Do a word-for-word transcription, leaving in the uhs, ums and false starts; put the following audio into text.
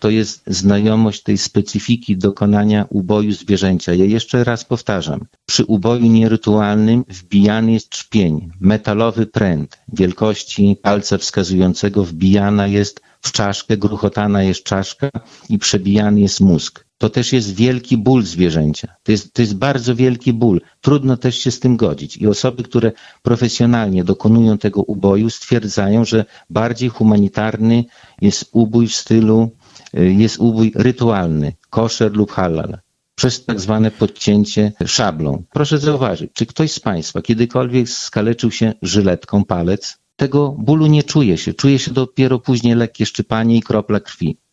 to jest znajomość tej specyfiki dokonania uboju zwierzęcia. Ja jeszcze raz powtarzam, przy uboju nierytualnym wbijany jest trzpień, metalowy pręt wielkości palca wskazującego wbijana jest w czaszkę, gruchotana jest czaszka i przebijany jest mózg. To też jest wielki ból zwierzęcia. To jest, to jest bardzo wielki ból. Trudno też się z tym godzić. I osoby, które profesjonalnie dokonują tego uboju, stwierdzają, że bardziej humanitarny jest ubój w stylu, jest ubój rytualny, koszer lub halal, przez tak zwane podcięcie szablą. Proszę zauważyć, czy ktoś z Państwa kiedykolwiek skaleczył się żyletką palec? Tego bólu nie czuje się. Czuje się dopiero później lekkie szczypanie i kropla krwi.